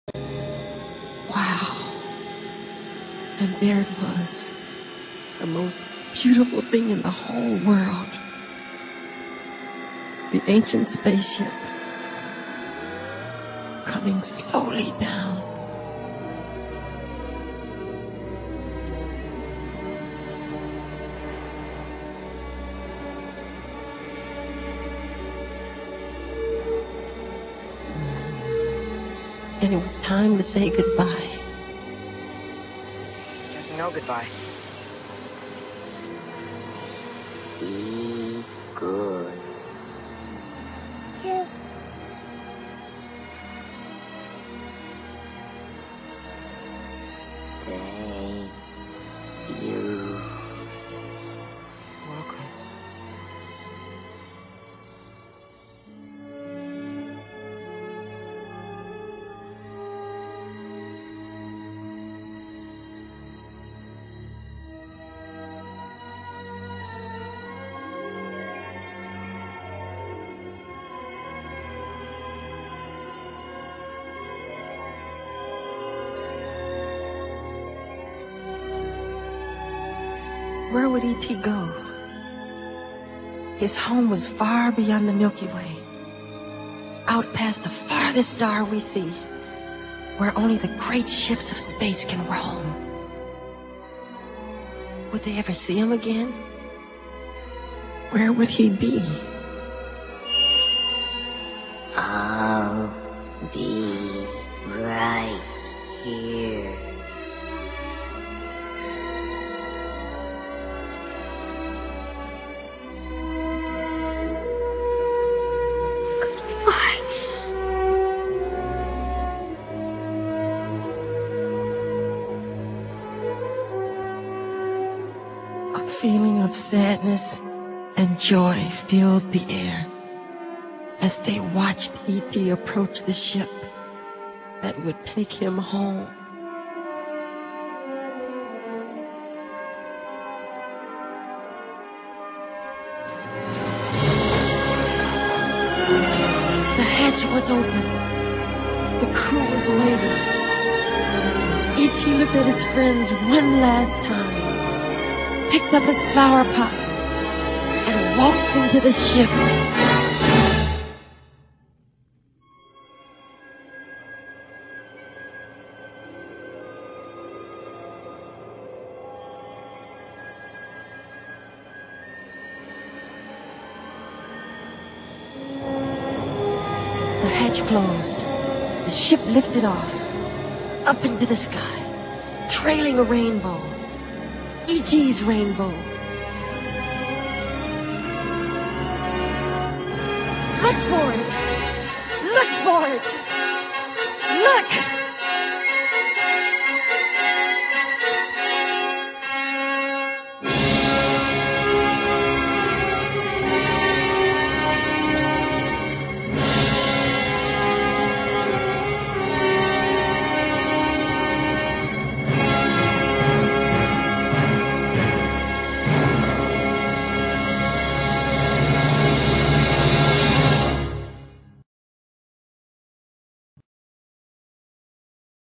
Wow. And there it was, the most beautiful thing in the whole world. The ancient spaceship coming slowly down. And it was time to say goodbye. There's no goodbye. Be good. Yes. Thank you. Welcome. Where would E.T. go? His home was far beyond the Milky Way, out past the farthest star we see, where only the great ships of space can roam. Would they ever see him again? Where would he be? I'll be right here. A feeling of sadness and joy filled the air as they watched E.T. approach the ship that would take him home. The hatch was open. The crew was waiting. E.T. looked at his friends one last time, picked up his flower pot, and walked into the ship. The hatch closed. The ship lifted off, up into the sky, trailing a rainbow. E.T.'s rainbow. Look for it! Look for it! Look!